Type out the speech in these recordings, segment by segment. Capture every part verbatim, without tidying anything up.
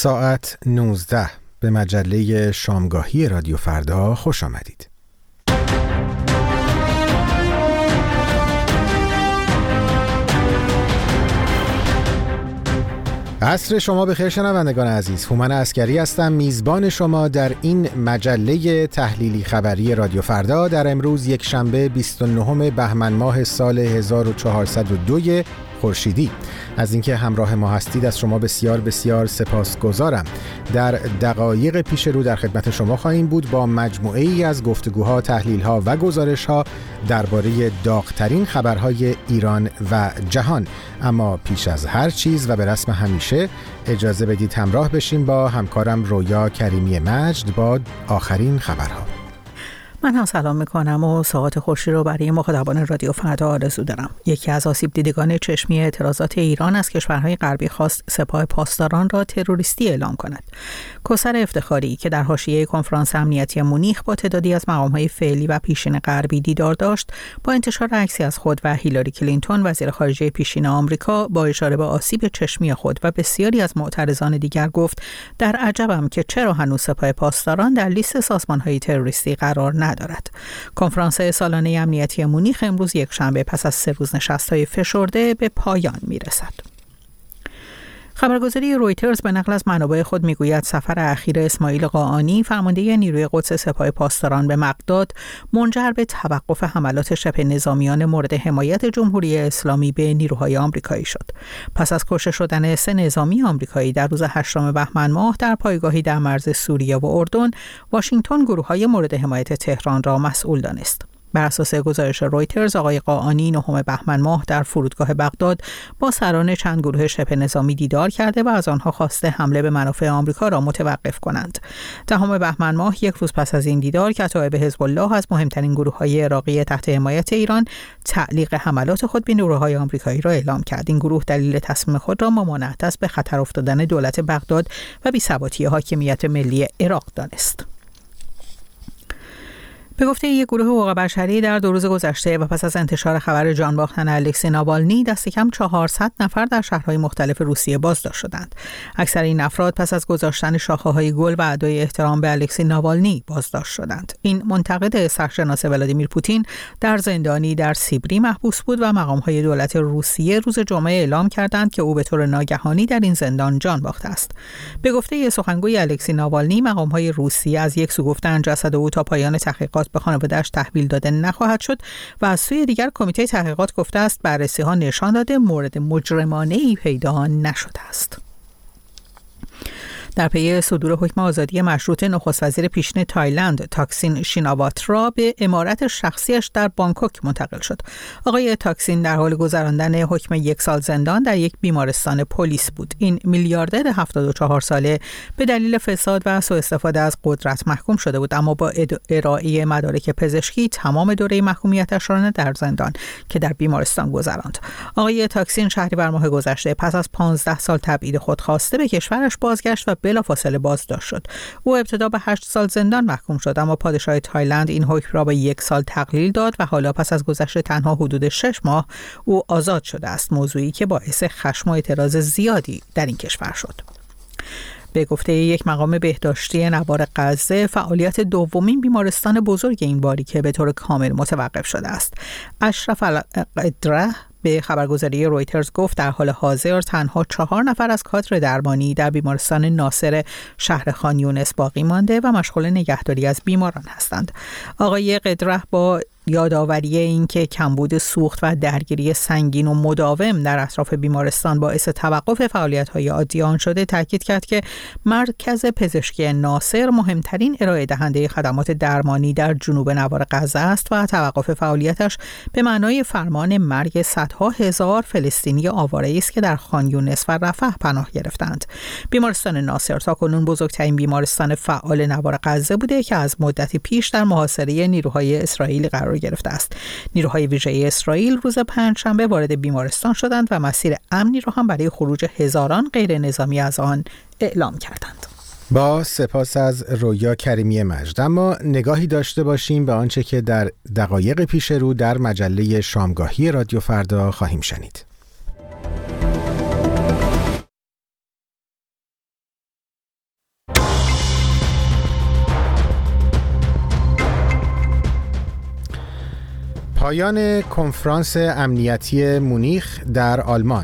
ساعت نوزده به مجله شامگاهی رادیو فردا خوش آمدید. عصر شما بخیر شنوندگان عزیز. هومن عسکری هستم، میزبان شما در این مجله تحلیلی خبری رادیو فردا در امروز یک شنبه بیست و نهم بهمن ماه سال هزار و چهارصد و دو خورشیدی. از اینکه همراه ما هستید از شما بسیار بسیار سپاسگزارم. در دقایق پیش رو در خدمت شما خواهیم بود با مجموعه ای از گفتگوها، تحلیل‌ها و گزارش‌ها درباره داغ‌ترین خبرهای ایران و جهان. اما پیش از هر چیز و به رسم همیشه اجازه بدید همراه بشیم با همکارم رویا کریمی مجد با آخرین خبرها. من هم سلام میکنم و ساعت خوشی رو برای مخاطبان رادیو فردا آرزو دارم. یکی از آسیب دیدگان چشمی اعتراضات ایران از کشورهای غربی خواست سپاه پاسداران را تروریستی اعلام کند. کوثر افتخاری که در حاشیه کنفرانس امنیتی مونیخ با تعدادی از مقامهای فعلی و پیشین غربی دیدار داشت، با انتشار عکسی از خود و هیلاری کلینتون وزیر خارجه پیشین آمریکا با اشاره به آسیب چشمی خود و بسیاری از معترضان دیگر گفت در عجبم که چرا هنوز سپاه پاسداران در لیست سازمانهای تروریستی قرار ندارد. دارد. کنفرانس سالانه امنیتی مونیخ امروز یک شنبه پس از سه روز نشست‌های فشرده به پایان می‌رسد. خبرگزاری رویترز به نقل از منابع خود میگوید سفر اخیر اسماعیل قاآنی فرمانده نیروی قدس سپاه پاسداران به بغداد منجر به توقف حملات شبه نظامیان مورد حمایت جمهوری اسلامی به نیروهای آمریکایی شد. پس از کشته شدن سه نظامی آمریکایی در روز هشتم بهمن ماه در پایگاهی در مرز سوریه و اردن، واشنگتن گروه‌های مورد حمایت تهران را مسئول دانست. بر اساس گزارش رویترز، آقای قاآنی نهم بهمن ماه در فرودگاه بغداد با سران چند گروه شبه نظامی دیدار کرده و از آنها خواسته حمله به منافع آمریکا را متوقف کنند. دهم بهمن ماه، یک روز پس از این دیدار، کتایب حزب الله از مهمترین گروه‌های عراقی تحت حمایت ایران تعلیق حملات خود به نیروهای آمریکایی را اعلام کرد. این گروه دلیل تصمیم خود را ممانعت از به خطر افتادن دولت بغداد و بی‌ثباتی حاکمیت ملی عراق دانست. به گفته یک گروه حقوق بشری، در دو روز گذشته و پس از انتشار خبر جان باختن الکسی ناوالنی، دست کم چهارصد نفر در شهرهای مختلف روسیه بازداشت شدند. اکثر این افراد پس از گذاشتن شاخه‌های گل و ادای احترام به الکسی ناوالنی بازداشت شدند. این منتقد سرشناس ولادیمیر پوتین در زندانی در سیبری محبوس بود و مقام‌های دولت روسیه روز جمعه اعلام کردند که او به طور ناگهانی در این زندان جان باخته است. به گفته سخنگوی الکسی ناوالنی، مقام‌های روسیه از یک سو گفتند جسد او تا پایان تحقیقات به خانواده‌اش تحویل داده نخواهد شد و از سوی دیگر کمیته تحقیقات گفته است بررسی‌ها نشان داده مورد مجرمانه‌ای پیدا نشده است. در پی صدور حکم آزادی مشروط نخست وزیر پیشین تایلند تاکسین شیناواترا به عمارت شخصیش در بانکوک منتقل شد. آقای تاکسین در حال گذراندن حکم یک سال زندان در یک بیمارستان پلیس بود. این میلیاردر هفتاد و چهار ساله به دلیل فساد و سوء استفاده از قدرت محکوم شده بود، اما با ارائه مدارک پزشکی تمام دوره محکومیتش را در زندان که در بیمارستان گذراند. آقای تاکسین شهریور ماه گذشته پس از پانزده سال تبعید خودخواسته به کشورش بازگشت و بلافاصله بازداشت شد. او ابتدا به هشت سال زندان محکوم شد، اما پادشاه تایلند این حکم را به یک سال تقلیل داد و حالا پس از گذشت تنها حدود شش ماه او آزاد شده است، موضوعی که باعث خشم و اعتراض زیادی در این کشور شد. به گفته یک مقام بهداشتی نوار غزه، فعالیت دومین بیمارستان بزرگ این باری که به طور کامل متوقف شده است. اشرف القدره به خبرگزاری رویترز گفت در حال حاضر تنها چهار نفر از کادر درمانی در بیمارستان ناصر شهر خان یونس باقی مانده و مشغول نگهداری از بیماران هستند. آقای قدره با یادآوری اینکه کمبود سوخت و درگیری سنگین و مداوم در اطراف بیمارستان باعث توقف فعالیت‌های عادی آن شده، تاکید کرد که مرکز پزشکی ناصر مهمترین ارائه دهنده خدمات درمانی در جنوب نوار غزه است و توقف فعالیتش به معنای فرمان مرگ صدها هزار فلسطینی آواره است که در خان یونس و رفح پناه گرفتند. بیمارستان ناصر تاکنون بزرگترین بیمارستان فعال نوار غزه بوده که از مدتی پیش در محاصره نیروهای اسرائیلی قرار گرفته است. نیروهای ویژه اسرائیل روز پنجشنبه وارد بیمارستان شدند و مسیر امنی را هم برای خروج هزاران غیر نظامی از آن اعلام کردند. با سپاس از رویا کریمی مجد. اما نگاهی داشته باشیم به آنچه که در دقایق پیش رو در مجله شامگاهی رادیو فردا خواهیم شنید. پایان کنفرانس امنیتی مونیخ در آلمان.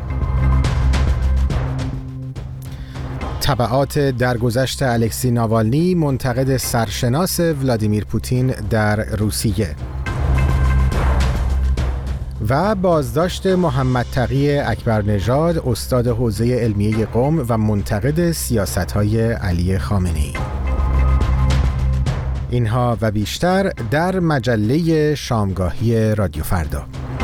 تبعات درگذشت الکسی ناوالنی منتقد سرشناس ولادیمیر پوتین در روسیه و بازداشت محمد تقی اکبرنژاد استاد حوزه علمیه قم و منتقد سیاست‌های علی خامنه‌ای. اینها و بیشتر در مجله شامگاهی رادیو فردا.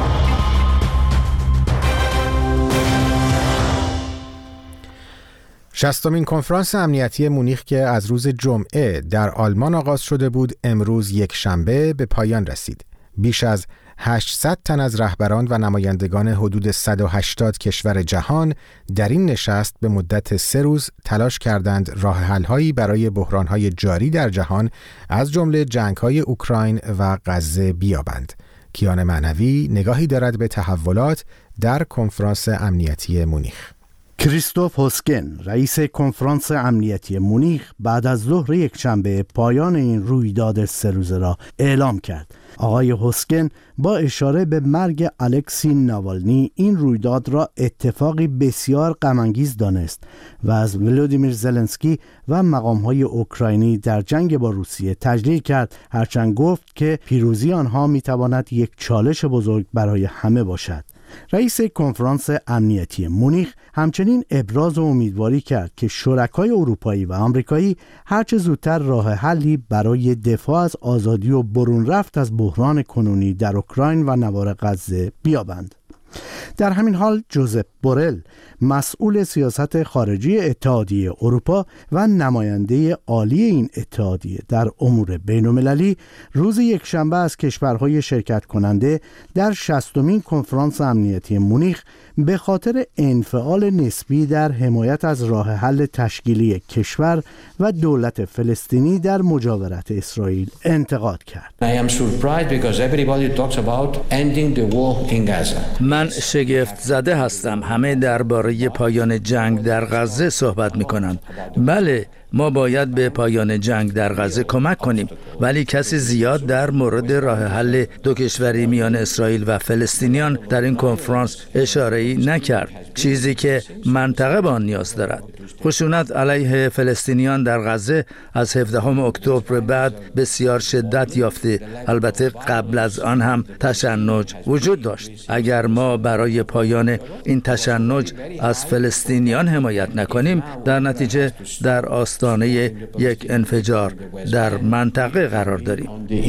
شصتمین کنفرانس امنیتی مونیخ که از روز جمعه در آلمان آغاز شده بود امروز یک شنبه به پایان رسید. بیش از هشتصد تن از رهبران و نمایندگان حدود صد و هشتاد کشور جهان در این نشست به مدت سه روز تلاش کردند راه حل‌هایی برای بحران‌های جاری در جهان از جمله جنگ‌های اوکراین و غزه بیابند. کیان معنوی نگاهی دارد به تحولات در کنفرانس امنیتی مونیخ. کریستوف هوسکن، رئیس کنفرانس امنیتی مونیخ، بعد از ظهر یک شنبه پایان این رویداد سه روزه را اعلام کرد. آقای هوسکن با اشاره به مرگ الکسی ناوالنی این رویداد را اتفاقی بسیار غم‌انگیز دانست و از ولودیمیر زلنسکی و مقام‌های اوکراینی در جنگ با روسیه تجلیل کرد، هرچند گفت که پیروزی آنها می‌تواند یک چالش بزرگ برای همه باشد. رئیس کنفرانس امنیتی مونیخ همچنین ابراز امیدواری کرد که شرکای اروپایی و آمریکایی هرچه زودتر راه حلی برای دفاع از آزادی و برون رفت از بحران کنونی در اوکراین و نوار غزه بیابند. در همین حال جوزپ بورل، مسئول سیاست خارجی اتحادیه اروپا و نماینده عالی این اتحادیه در امور بین‌المللی، روز یکشنبه از کشورهای شرکت کننده در شصتمین کنفرانس امنیتی مونیخ به خاطر انفعال نسبی در حمایت از راه حل تشکیلی کشور و دولت فلسطینی در مجاورت اسرائیل انتقاد کرد. I am surprised because everybody talks about ending the war in Gaza. من شگفت زده هستم. همه درباره پایان جنگ در غزه صحبت می‌کنند. بله، ما باید به پایان جنگ در غزه کمک کنیم، ولی کسی زیاد در مورد راه حل دو کشوری میان اسرائیل و فلسطینیان در این کنفرانس اشاره‌ای نکرد، چیزی که منطقه به آن نیاز دارد. خشونت علیه فلسطینیان در غزه از هفدهم اکتبر بعد بسیار شدت یافته، البته قبل از آن هم تشنج وجود داشت. اگر ما برای پایان این تشنج از فلسطینیان حمایت نکنیم، در نتیجه در آستانه یک انفجار در منطقه قرار داریم.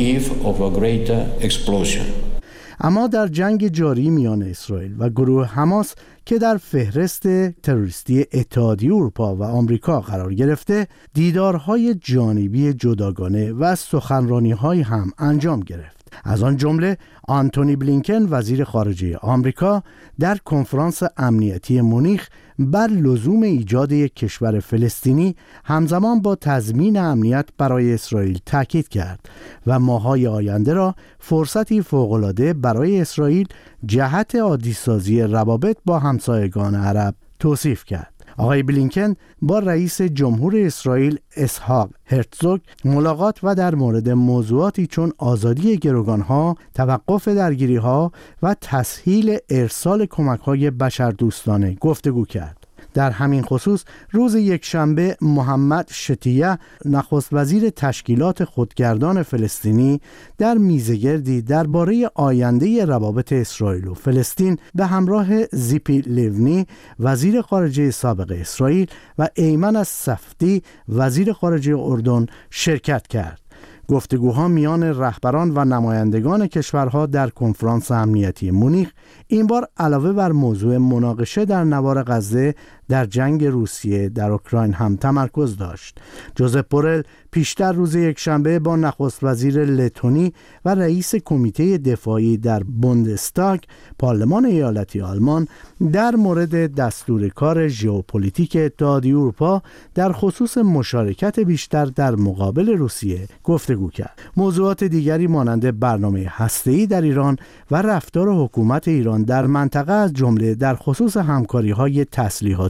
اما در جنگ جاری میان اسرائیل و گروه حماس که در فهرست تروریستی اتحادیه اروپا و آمریکا قرار گرفته، دیدارهای جانبی جداگانه و سخنرانی‌های هم انجام گرفت. از آن جمله آنتونی بلینکن، وزیر خارجه آمریکا، در کنفرانس امنیتی مونیخ بر لزوم ایجاد یک کشور فلسطینی همزمان با تضمین امنیت برای اسرائیل تاکید کرد و ماه‌های آینده را فرصتی فوق‌العاده برای اسرائیل جهت عادی‌سازی روابط با همسایگان عرب توصیف کرد. آقای بلینکن با رئیس جمهور اسرائیل اسحاق هرتزوگ ملاقات و در مورد موضوعاتی چون آزادی گروگانها، توقف درگیری‌ها و تسهیل ارسال کمک‌های بشردوستانه گفتگو کرد. در همین خصوص روز یکشنبه محمد شتیه، نخست وزیر تشکیلات خودگردان فلسطینی، در میزگردی درباره آینده روابط اسرائیل و فلسطین به همراه زیپی لیونی، وزیر خارجه سابق اسرائیل، و ایمن الصفدی، وزیر خارجه اردن شرکت کرد. گفتگوها میان رهبران و نمایندگان کشورها در کنفرانس امنیتی مونیخ این بار علاوه بر موضوع مناقشه در نوار غزه در جنگ روسیه در اوکراین هم تمرکز داشت. جوزپ بورل پیشتر روز یکشنبه با نخست وزیر لتونی و رئیس کمیته دفاعی در بوندستاگ، پارلمان ایالتی آلمان، در مورد دستور کار ژئوپلیتیک اتحادیه اروپا در خصوص مشارکت بیشتر در مقابل روسیه گفتگو کرد. موضوعات دیگری مانند برنامه هسته‌ای در ایران و رفتار حکومت ایران در منطقه، از جمله در خصوص همکاری‌های تسلیحاتی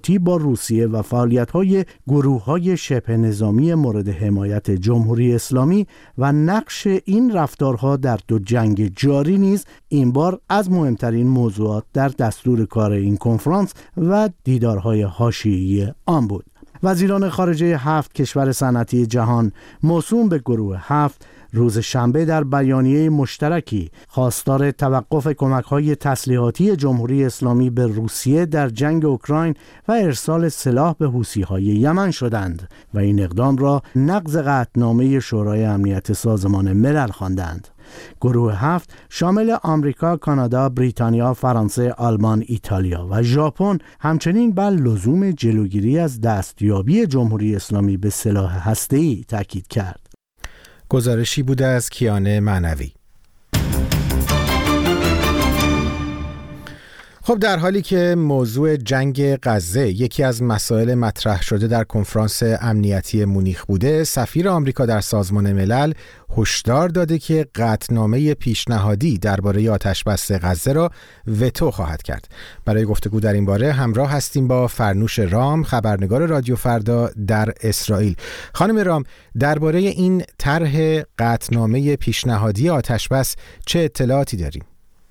تسلیحاتی با روسیه و فعالیت‌های گروه‌های شبه نظامی مورد حمایت جمهوری اسلامی و نقش این رفتارها در دو جنگ جاری نیز این بار از مهمترین موضوعات در دستور کار این کنفرانس و دیدارهای حاشیه‌ای آن بود. وزیران خارجه هفت کشور صنعتی جهان موسوم به گروه هفت روز شنبه در بیانیه مشترکی خواستار توقف کمک‌های تسلیحاتی جمهوری اسلامی به روسیه در جنگ اوکراین و ارسال سلاح به حوثی‌های یمن شدند و این اقدام را نقض قطعنامه شورای امنیت سازمان ملل خواندند. گروه هفت شامل آمریکا، کانادا، بریتانیا، فرانسه، آلمان، ایتالیا و ژاپن همچنین بر لزوم جلوگیری از دستیابی جمهوری اسلامی به سلاح هسته‌ای تاکید کرد. گزارشی بوده از کیانه معنوی. خب در حالی که موضوع جنگ غزه یکی از مسائل مطرح شده در کنفرانس امنیتی مونیخ بوده، سفیر آمریکا در سازمان ملل هشدار داده که قطعنامه پیشنهادی درباره آتش‌بس غزه را وتو خواهد کرد. برای گفتگو در این باره همراه هستیم با فرنوش رام، خبرنگار رادیو فردا در اسرائیل. خانم رام، درباره این طرح قطعنامه پیشنهادی آتش‌بس چه اطلاعاتی داریم؟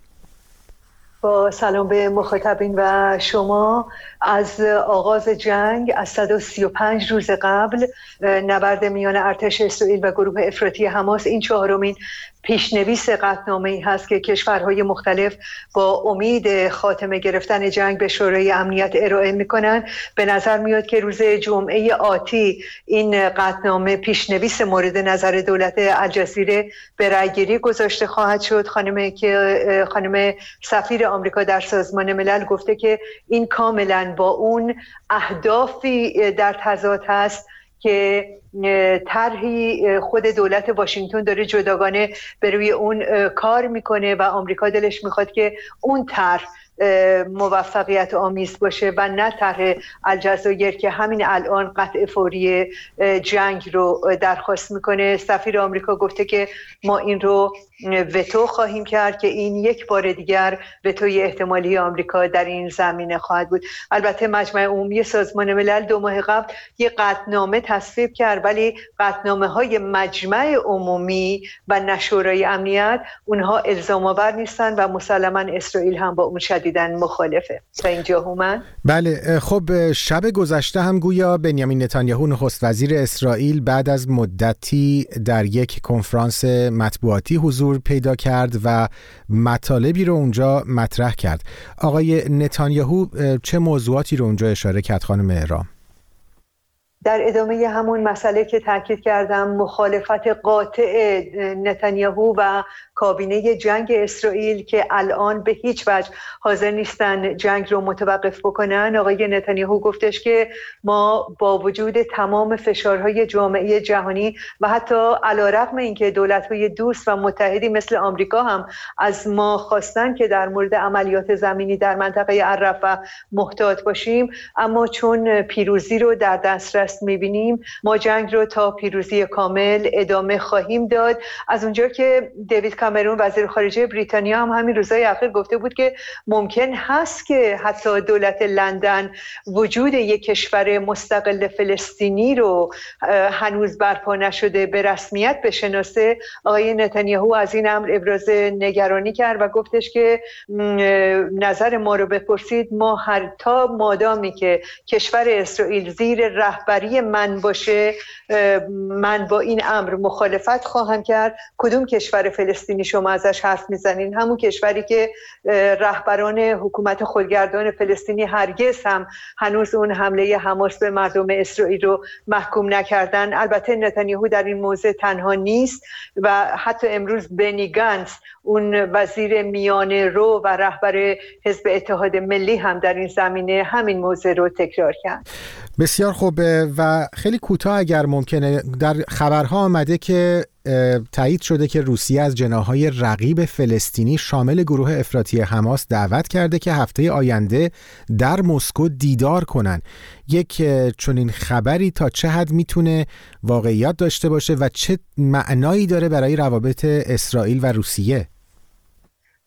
با سلام به مخاطبین و شما. از آغاز جنگ از صد و سی و پنج روز قبل نبرد میان ارتش اسرائیل و گروه افراطی حماس این چهارمین پیشنویس قطعنامه‌ای هست که کشورهای مختلف با امید خاتمه گرفتن جنگ به شورای امنیت ارائه می‌کنند. به نظر میاد که روز جمعه آتی این قطعنامه پیشنویس مورد نظر دولت الجزیره به رأی‌گیری گذاشته خواهد شد. خانم که خانم سفیر آمریکا در سازمان ملل گفته که این کاملا با اون اهدافی در تضاد هست که طرحی خود دولت واشنگتن داره جداگانه بر روی اون کار میکنه و آمریکا دلش میخواد که اون طرح موفقیت آمیز باشه و نه طرح الجزایر که همین الان قطع فوری جنگ رو درخواست میکنه. سفیر آمریکا گفته که ما این رو وتو خواهیم کرد که این یک بار دیگر وتوی احتمالی آمریکا در این زمینه خواهد بود. البته مجمع عمومی سازمان ملل دو ماه قبل یک قطعنامه تصویب کرد، ولی قطعنامه های مجمع عمومی و نه شورای امنیت اونها الزام آور نیستن و مسلما اسرائیل هم با اون شدیداً مخالفه. تا اینجا هومن؟ بله. خب شب گذشته هم گویا بنیامین نتانیاهو نخست وزیر اسرائیل بعد از مدتی در یک کنفرانس مطبوعاتی حضور پیدا کرد و مطالبی رو اونجا مطرح کرد. آقای نتانیاهو چه موضوعاتی رو اونجا اشاره کرد خانم رام؟ در ادامه همون مسئله که تاکید کردم، مخالفت قاطع نتانیاهو و کابینه جنگ اسرائیل که الان به هیچ وجه حاضر نیستن جنگ رو متوقف بکنن. آقای نتانیاهو گفتش که ما با وجود تمام فشارهای جامعه جهانی و حتی علیرغم اینکه دولت‌های دوست و متحدی مثل آمریکا هم از ما خواستن که در مورد عملیات زمینی در منطقه الرفح محتاط باشیم، اما چون پیروزی رو در دسترس می‌بینیم ما جنگ رو تا پیروزی کامل ادامه خواهیم داد. از اونجا که دیوید کامرون وزیر خارجه بریتانیا هم همین روزهای اخیر گفته بود که ممکن هست که حتی دولت لندن وجود یک کشور مستقل فلسطینی رو هنوز برپا نشده به رسمیت بشناسه. آقای نتانیاهو از این امر ابراز نگرانی کرد و گفتش که نظر ما رو بپرسید، ما هر تا مادامی که کشور اسرائیل زیر رهبری من باشه من با این امر مخالفت خواهم کرد. کدوم کشور فلسطینی شما ازش حرف میزنین؟ همون کشوری که رهبران حکومت خودگردان فلسطینی هرگز هم هنوز اون حمله حماس به مردم اسرائیل رو محکوم نکردن. البته نتانیاهو در این موضوع تنها نیست و حتی امروز بنی گانتز اون وزیر میانه رو و رهبر حزب اتحاد ملی هم در این زمینه همین موضوع رو تکرار کرد. بسیار خوبه و خیلی کوتاه اگر ممکنه، در خبرها آمده که تایید شده که روسیه از جناح‌های رقیب فلسطینی شامل گروه افراطی حماس دعوت کرده که هفته آینده در مسکو دیدار کنن. یک چنین خبری تا چه حد میتونه واقعیت داشته باشه و چه معنایی داره برای روابط اسرائیل و روسیه؟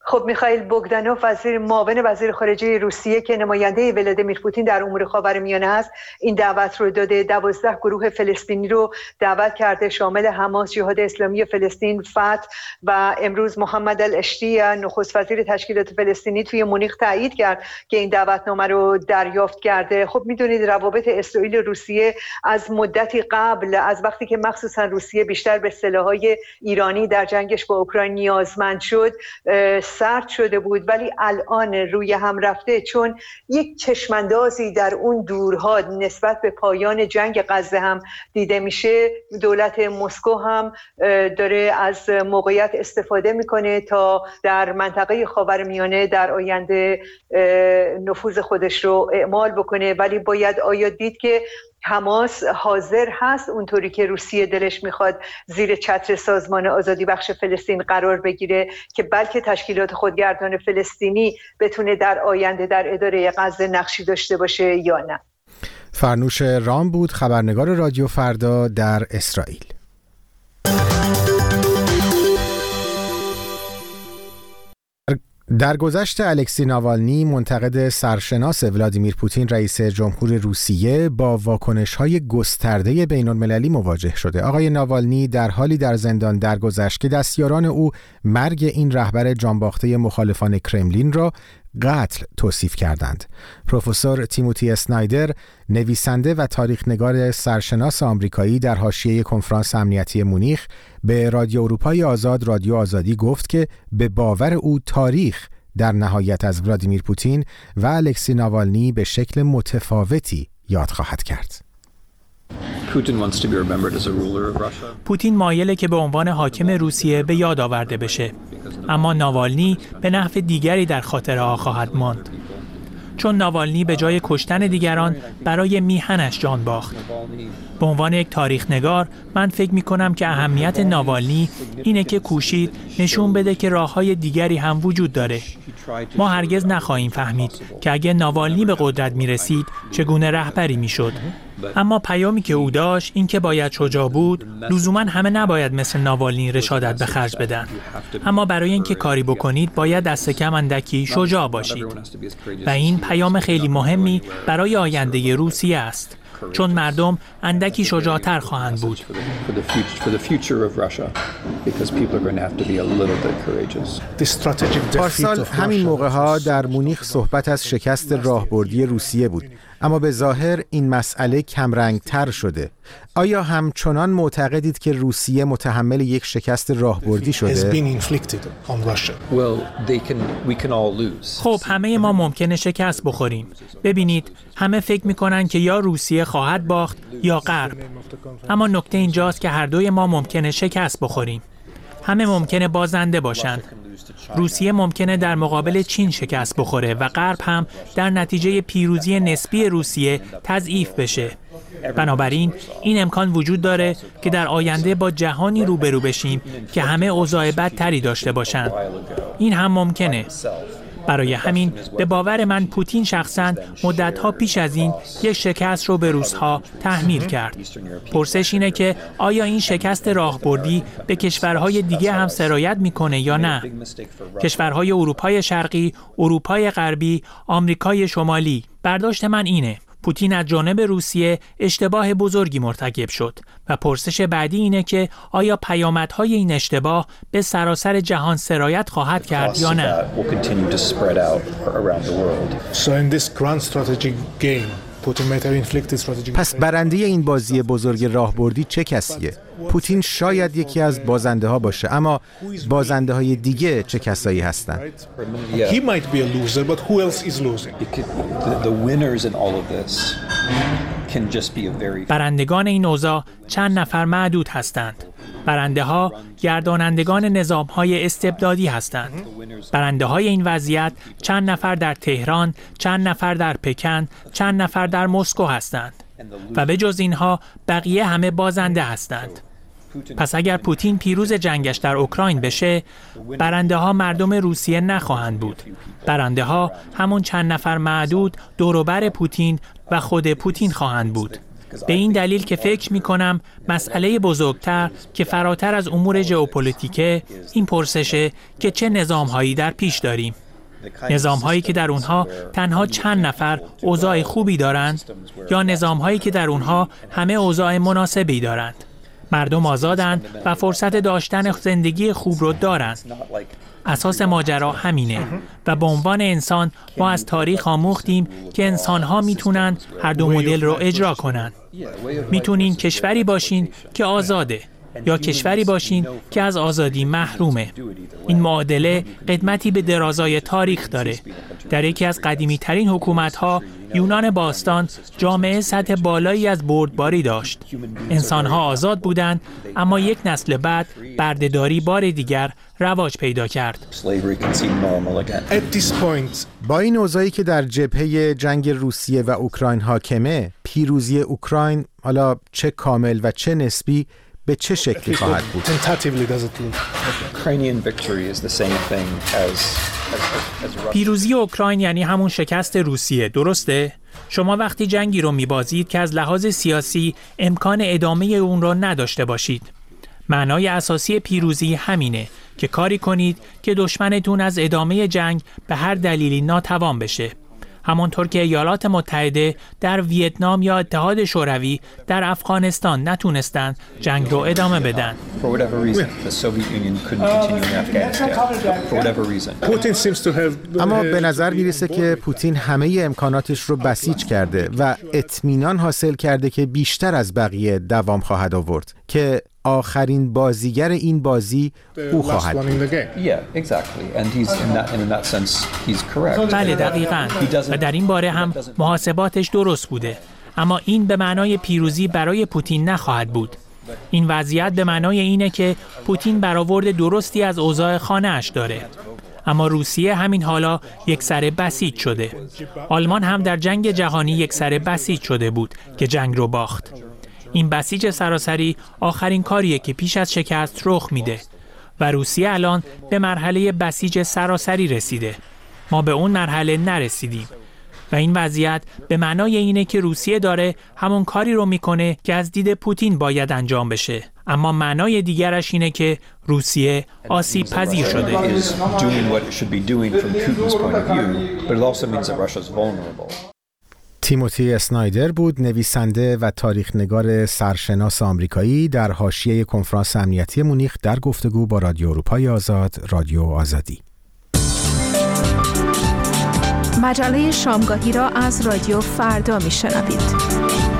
خب میخائیل بوگدانوف وزیر معاون وزیر خارجه روسیه که نماینده ولادیمیر پوتین در امور خاورمیانه است این دعوت رو داده. دوازده گروه فلسطینی رو دعوت کرده شامل حماس، جهاد اسلامی فلسطین، فتح و امروز محمد الاشتی نخست وزیر تشکیلات فلسطینی توی مونیخ تایید کرد که این دعوتنامه رو دریافت کرده. خب میدونید روابط اسرائیل و روسیه از مدتی قبل، از وقتی که مخصوصا روسیه بیشتر به سلاح‌های ایرانی در جنگش با اوکراین نیازمند شد سرد شده بود، ولی الان روی هم رفته، چون یک چشماندازی در اون دورها نسبت به پایان جنگ غزه هم دیده میشه. دولت مسکو هم داره از موقعیت استفاده میکنه تا در منطقه خاورمیانه در آینده نفوذ خودش رو اعمال بکنه، ولی باید آیا دید که حماس حاضر هست اونطوری که روسیه دلش میخواد زیر چتر سازمان آزادی بخش فلسطین قرار بگیره که بلکه تشکیلات خودگردان فلسطینی بتونه در آینده در اداره غزه نقشی داشته باشه یا نه. فرنوش رام بود، خبرنگار رادیو فردا در اسرائیل. در گذشته الکسی ناوالنی منتقد سرشناس ولادیمیر پوتین رئیس جمهور روسیه با واکنش‌های گسترده بین‌المللی مواجه شده. آقای ناوالنی در حالی در زندان درگذشت که دستیاران او مرگ این رهبر جانباخته مخالفان کرملین را قتل توصیف کردند. پروفسور تیموتی اسنایدر، نویسنده و تاریخ‌نگار سرشناس آمریکایی، در حاشیه کنفرانس امنیتی مونیخ به رادیو اروپای آزاد رادیو آزادی گفت که به باور او تاریخ در نهایت از ولادیمیر پوتین و الکسی ناوالنی به شکل متفاوتی یاد خواهد کرد. پوتین مایله که به عنوان حاکم روسیه به یاد آورده بشه، اما ناوالنی به نحو دیگری در خاطره ها خواهد ماند، چون ناوالنی به جای کشتن دیگران برای میهنش جان باخت. به عنوان یک تاریخ نگار من فکر می کنم که اهمیت ناوالنی اینه که کوشید نشون بده که راه‌های دیگری هم وجود داره. ما هرگز نخواهیم فهمید که اگه ناوالنی به قدرت می رسید چگونه رهبری می شد. اما پیامی که او داشت این که باید شجاع بود. لزوما همه نباید مثل ناوالنی رشادت به خرج بدن، اما برای اینکه کاری بکنید باید دست کم اندکی شجاع باشید و این پیام خیلی مهمی برای آینده روسیه است، چون مردم اندکی شجاع‌تر خواهند بود. پارسال همین موقع‌ها در مونیخ صحبت از شکست راهبردی روسیه بود، اما به ظاهر این مسئله کمرنگ‌تر شده. آیا همچنان معتقدید که روسیه متحمل یک شکست راهبردی شده؟ خب همه ما ممکنه شکست بخوریم. ببینید، همه فکر میکنن که یا روسیه خواهد باخت یا غرب، اما نکته اینجاست که هر دوی ما ممکنه شکست بخوریم. همه ممکنه بازنده باشند. روسیه ممکنه در مقابل چین شکست بخوره و غرب هم در نتیجه پیروزی نسبی روسیه تضعیف بشه. بنابراین این امکان وجود داره که در آینده با جهانی روبرو بشیم که همه اوضاع بدتری داشته باشند. این هم ممکنه. برای همین به باور من پوتین شخصاً مدت‌ها پیش از این یک شکست رو به روس‌ها تحمیل کرد. پرسش اینه که آیا این شکست راهبردی به کشورهای دیگه هم سرایت میکنه یا نه؟ کشورهای اروپای شرقی، اروپای غربی، آمریکای شمالی. برداشت من اینه: پوتین از جانب روسیه اشتباه بزرگی مرتکب شد و پرسش بعدی اینه که آیا پیامدهای این اشتباه به سراسر جهان سرایت خواهد کرد یا نه؟ پس برنده این بازی بزرگ راهبردی چه کسیه؟ پوتین شاید یکی از بازنده ها باشه، اما بازنده های دیگه چه کسایی هستن؟ برندگان این اوضاع چند نفر معدود هستند. برنده ها گردانندگان نظام های استبدادی هستند. برنده های این وضعیت چند نفر در تهران، چند نفر در پکن، چند نفر در مسکو هستند و به جز اینها بقیه همه بازنده هستند. پس اگر پوتین پیروز جنگش در اوکراین بشه، برنده ها مردم روسیه نخواهند بود. برنده ها همون چند نفر معدود دوروبر پوتین و خود پوتین خواهند بود. به این دلیل که فکر می کنم مسئله بزرگتر که فراتر از امور ژئوپلیتیکه این پرسشه که چه نظام‌هایی در پیش داریم. نظام‌هایی که در اونها تنها چند نفر اوضاع خوبی دارند یا نظام‌هایی که در اونها همه اوضاع مناسبی دارند. مردم آزادند و فرصت داشتن زندگی خوب رو دارند. اساس ماجرا همینه و به عنوان انسان ما از تاریخ آموختیم که انسان‌ها میتونن هر دو مدل رو اجرا کنن. میتونین کشوری باشین که آزاده یا کشوری باشین که از آزادی محرومه. این معادله قدمتی به درازای تاریخ داره. در یکی از قدیمی ترین حکومت‌ها یونان باستان جامعه سطح بالایی از بردباری داشت. انسان‌ها آزاد بودند اما یک نسل بعد بردهداری بار دیگر رواج پیدا کرد. با این اوضاعی که در جبهه جنگ روسیه و اوکراین حاکمه، پیروزی اوکراین حالا چه کامل و چه نسبی به چه شکلی خواهد بود؟ پیروزی اوکراین یعنی همون شکست روسیه، درسته؟ شما وقتی جنگی رو میبازید که از لحاظ سیاسی امکان ادامه اون رو نداشته باشید. معنای اساسی پیروزی همینه که کاری کنید که دشمنتون از ادامه جنگ به هر دلیلی ناتوان بشه. همانطور که ایالات متحده در ویتنام یا اتحاد شوروی در افغانستان نتونستند جنگ رو ادامه بدن. اما به نظر میرسه که پوتین همه امکاناتش رو بسیج کرده و اطمینان حاصل کرده که بیشتر از بقیه دوام خواهد آورد، که آخرین بازیگر این بازی او خواهد بود. بله دقیقاً و در این باره هم محاسباتش درست بوده، اما این به معنای پیروزی برای پوتین نخواهد بود. این وضعیت به معنای اینه که پوتین برآورد درستی از اوضاع خانه‌اش داره، اما روسیه همین حالا یک سره بسیج شده. آلمان هم در جنگ جهانی یک سره بسیج شده بود که جنگ رو باخت. این بسیج سراسری آخرین کاریه که پیش از شکست رخ میده و روسیه الان به مرحله بسیج سراسری رسیده. ما به اون مرحله نرسیدیم و این وضعیت به معنای اینه که روسیه داره همون کاری رو میکنه که از دید پوتین باید انجام بشه، اما معنای دیگرش اینه که روسیه آسیب پذیر شده. تیموتی اسنایدر بود، نویسنده و تاریخ‌نگار سرشناس آمریکایی، در حاشیه کنفرانس امنیتی مونیخ در گفتگو با رادیو اروپای آزاد، رادیو آزادی. مجله شامگاهی را از رادیو فردا میشنوید.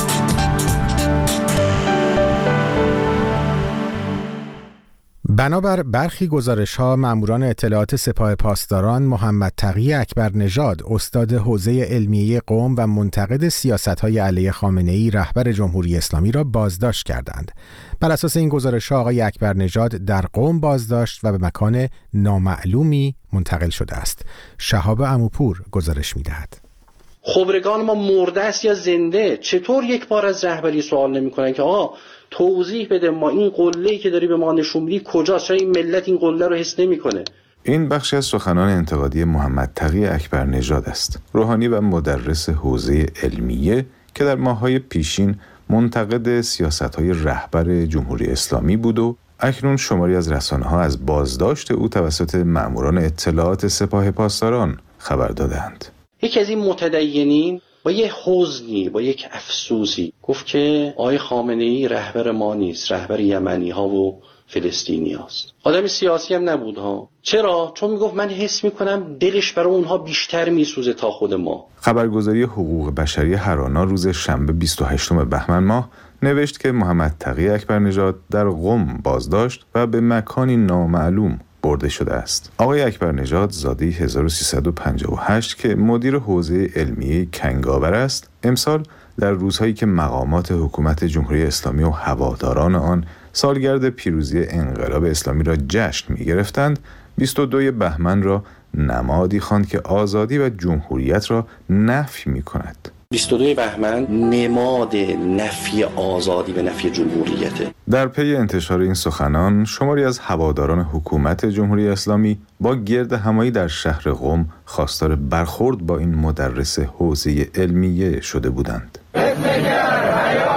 بنابر برخی گزارش‌ها، ماموران اطلاعات سپاه پاسداران محمد تقی اکبر نژاد، استاد حوزه علمیه قم و منتقد سیاست‌های علیه خامنه‌ای، رهبر جمهوری اسلامی را بازداشت کردند. بر اساس این گزارش‌ها آقای اکبر نژاد در قم بازداشت و به مکان نامعلومی منتقل شده است. شهاب عموپور گزارش می‌دهد. خبرگان ما مرده است یا زنده؟ چطور یک بار از رهبری سوال نمی‌کنن که آقا توضیح بده، ما این قله‌ای که داری به ما نشون میدی کجاست؟ چرا این ملت این قله رو حس نمی‌کنه؟ این بخشی از سخنان انتقادی محمد تقی اکبر نژاد است، روحانی و مدرس حوزه علمیه که در ماه‌های پیشین منتقد سیاست‌های رهبر جمهوری اسلامی بود و اکنون شماری از رسانه‌ها از بازداشت او توسط ماموران اطلاعات سپاه پاسداران خبر دادند. یکی از این متدینین با یه حزنی، با یک افسوسی گفت که آقای خامنه‌ای رهبر ما نیست، رهبر یمنی ها و فلسطینی هاست. آدم سیاسی هم نبود ها. چرا؟ چون میگفت من حس میکنم دلش برای اونها بیشتر میسوزه تا خود ما. خبرگزاری حقوق بشری هرانا روز شنبه بیست و هشتم بهمن ماه نوشت که محمد تقی اکبر نژاد در قم بازداشت و به مکانی نامعلوم برده شده است. آقای اکبر نژاد زاده هزار و سیصد و پنجاه و هشت که مدیر حوزه علمیه کنگاور است، امسال در روزهایی که مقامات حکومت جمهوری اسلامی و هواداران آن سالگرد پیروزی انقلاب اسلامی را جشن می‌گرفتند، بیست و دوم بهمن را نمادی خواند که آزادی و جمهوریت را نفی می‌کند. بیست و دوم بهمن نماد نفی آزادی و نفی جمهوریته. در پی انتشار این سخنان، شماری از هواداران حکومت جمهوری اسلامی با گرد همایی در شهر قم خواستار برخورد با این مدرس حوزه علمیه شده بودند.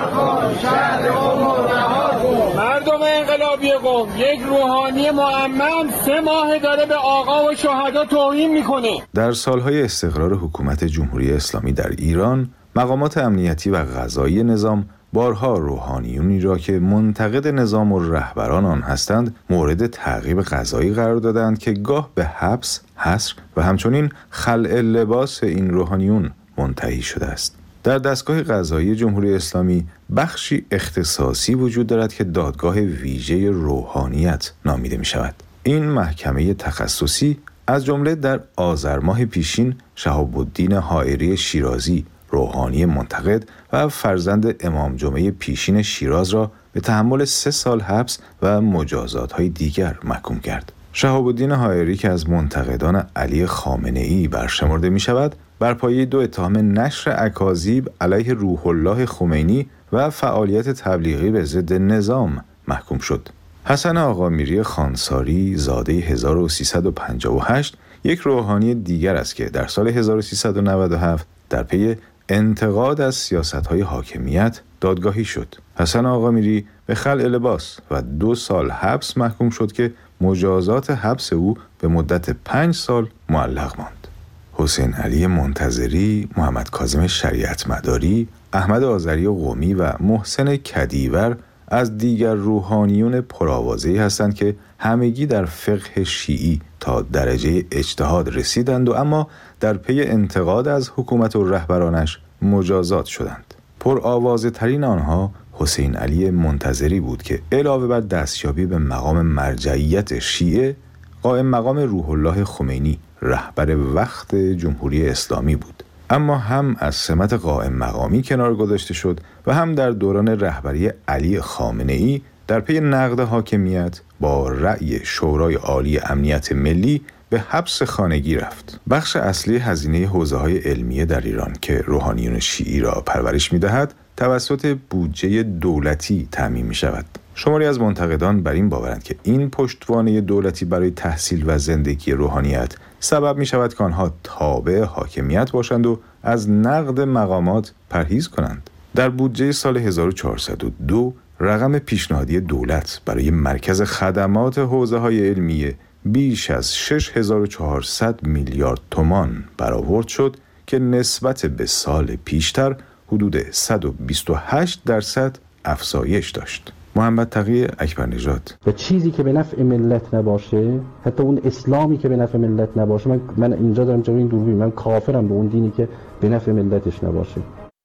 شهر قم رو رها کن. مردم انقلابی قم، یک روحانی معمم سه ماه داره به آقا و شهدا توهین میکنه. در سالهای استقرار حکومت جمهوری اسلامی در ایران، مقامات امنیتی و قضایی نظام بارها روحانیونی را که منتقد نظام و رهبران آن هستند مورد تعقیب قضایی قرار دادند که گاه به حبس، حصر و همچنین خلع لباس این روحانیون منتهی شده است. در دستگاه قضایی جمهوری اسلامی بخشی اختصاصی وجود دارد که دادگاه ویژه روحانیت نامیده می شود. این محکمه تخصصی از جمله در آذر ماه پیشین شهاب الدین حائری شیرازی، روحانی منتقد و فرزند امام جمعه پیشین شیراز را به تحمل سه سال حبس و مجازات‌های دیگر محکوم کرد. شهاب الدین حائری که از منتقدان علی خامنه‌ای برشمرده می شود، بر پایه دو اتهام نشر اکاذیب علیه روح الله خمینی و فعالیت تبلیغی به ضد نظام محکوم شد. حسن آقامیری خانساری زاده هزار و سیصد و پنجاه و هشت یک روحانی دیگر است که در سال هزار و سیصد و نود و هفت در پی انتقاد از سیاست‌های حاکمیت دادگاهی شد. حسن آقامیری به خلع لباس و دو سال حبس محکوم شد که مجازات حبس او به مدت پنج سال معلق ماند. حسین علی منتظری، محمد کاظم شریعت مداری، احمد آذری قمی و محسن کدیور از دیگر روحانیون پرآوازه‌ای هستند که همگی در فقه شیعی تا درجه اجتهاد رسیدند و اما در پی انتقاد از حکومت و رهبرانش مجازات شدند. پرآوازه ترین آنها حسین علی منتظری بود که علاوه بر دستیابی به مقام مرجعیت شیعه، قائم مقام روح الله خمینی رهبر وقت جمهوری اسلامی بود. اما هم از سمت قائم مقامی کنار گذاشته شد و هم در دوران رهبری علی خامنه‌ای در پی نقد حاکمیت با رأی شورای عالی امنیت ملی به حبس خانگی رفت. بخش اصلی هزینه حوزه‌های علمیه در ایران که روحانیون شیعی را پرورش می‌دهد توسط بودجه دولتی تامین می‌شود. شماری از منتقدان بر این باورند که این پشتوانه دولتی برای تحصیل و زندگی روحانیت سبب می‌شود که آنها تابع حاکمیت باشند و از نقد مقامات پرهیز کنند. در بودجه سال هزار و چهارصد و دو رقم پیشنهادی دولت برای مرکز خدمات حوزه‌های علمیه بیش از شش هزار و چهارصد میلیارد تومان برآورد شد که نسبت به سال پیشتر حدود صد و بیست و هشت درصد افزایش داشت. محمد تقی اکبرنژاد: و چیزی که به نفع ملت نباشه، حتی اون اسلامی که به نفع ملت نباشه، من من اینجا دارم جلوی این دوربین، من کافرم به اون دینی که به نفع ملتش نباشه.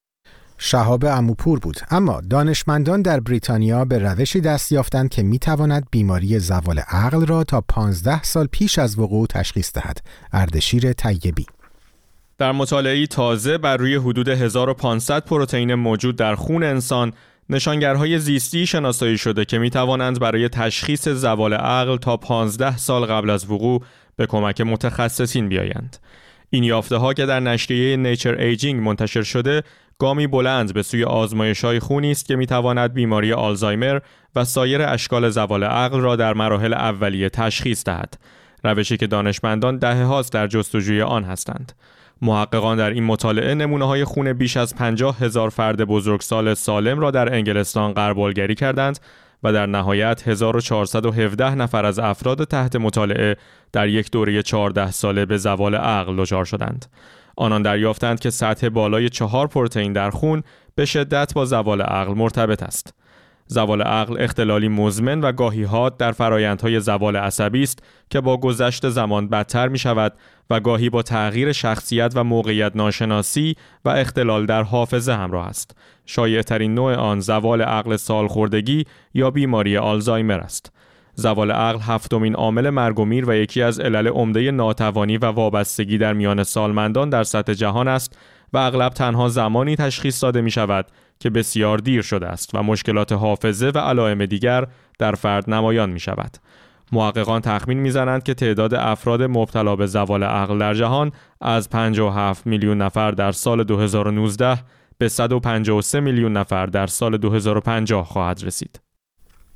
شهاب عموپور بود. اما دانشمندان در بریتانیا به روشی دست یافتند که میتواند بیماری زوال عقل را تا پانزده سال پیش از وقوع تشخیص دهد. اردشیر طیبی: در مطالعه‌ای تازه بر روی حدود هزار و پانصد پروتئین موجود در خون انسان، نشانگرهای زیستی شناسایی شده که میتوانند برای تشخیص زوال عقل تا پانزده سال قبل از وقوع به کمک متخصصین بیایند. این یافته‌ها که در نشریه نیچر ایجینگ منتشر شده، گامی بلند به سوی آزمایش‌های خونی است که میتواند بیماری آلزایمر و سایر اشکال زوال عقل را در مراحل اولیه تشخیص دهد. روشی که دانشمندان دهه‌هاست در جستجوی آن هستند. محققان در این مطالعه نمونه‌های خون بیش از پنجاه هزار فرد بزرگسال سالم را در انگلستان غربالگری کردند و در نهایت هزار و چهارصد و هفده نفر از افراد تحت مطالعه در یک دوره چهارده ساله به زوال عقل دچار شدند. آنان دریافتند که سطح بالای چهار پروتئین در خون به شدت با زوال عقل مرتبط است. زوال عقل اختلالی مزمن و گاهی حاد در فرآیندهای زوال عصبی است که با گذشت زمان بدتر می شود و گاهی با تغییر شخصیت و موقعیت ناشناسی و اختلال در حافظه همراه است. شایع‌ترین نوع آن زوال عقل سالخوردگی یا بیماری آلزایمر است. زوال عقل هفتمین عامل مرگ و میر و یکی از علل عمده ناتوانی و وابستگی در میان سالمندان در سطح جهان است و اغلب تنها زمانی تشخیص داده می شود که بسیار دیر شده است و مشکلات حافظه و علائم دیگر در فرد نمایان می شود. محققان تخمین می زنند که تعداد افراد مبتلا به زوال عقل در جهان از پنجاه و هفت میلیون نفر در سال دو هزار و نوزده به صد و پنجاه و سه میلیون نفر در سال دو هزار و پنجاه خواهد رسید.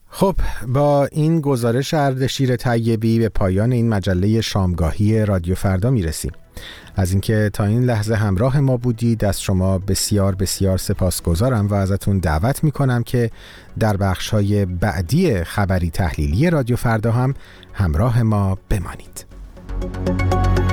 خب با این گزارش اردشیر طیبی به پایان این مجله شامگاهی رادیو فردا میرسیم. از اینکه تا این لحظه همراه ما بودید از شما بسیار بسیار سپاسگزارم و ازتون دعوت میکنم که در بخش‌های بعدی خبری تحلیلی رادیو فردا هم همراه ما بمانید.